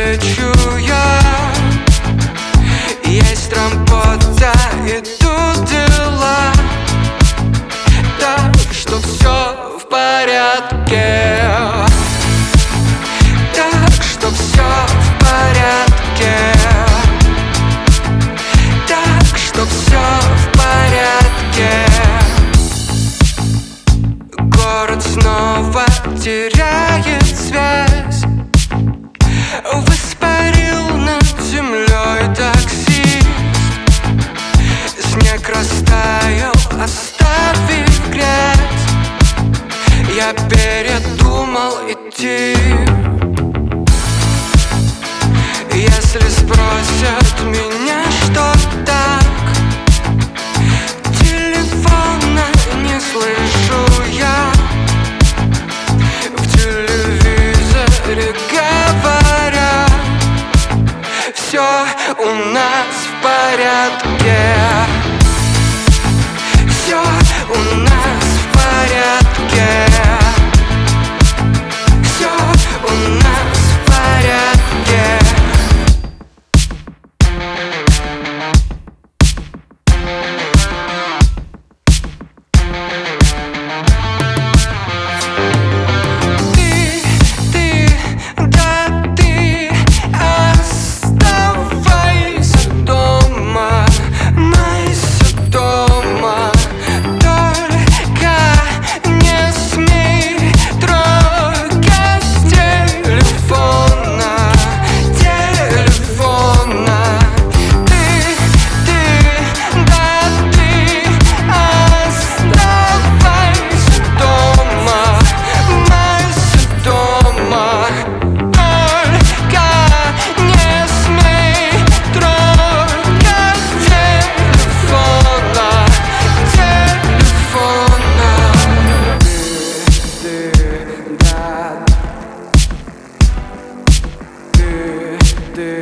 отвечу я. Есть работа, идут дела, так что все в порядке. Так что все в порядке. Так что все в порядке. Город снова теряет связь. Воспарил над землей таксист. Снег растаял, оставив грязь. Я передумал идти. Если спросят меня, что так, телефона не слышу я. В телевизоре говорят: все у нас в порядке. Все у нас в порядке. Все у нас в порядке. Ты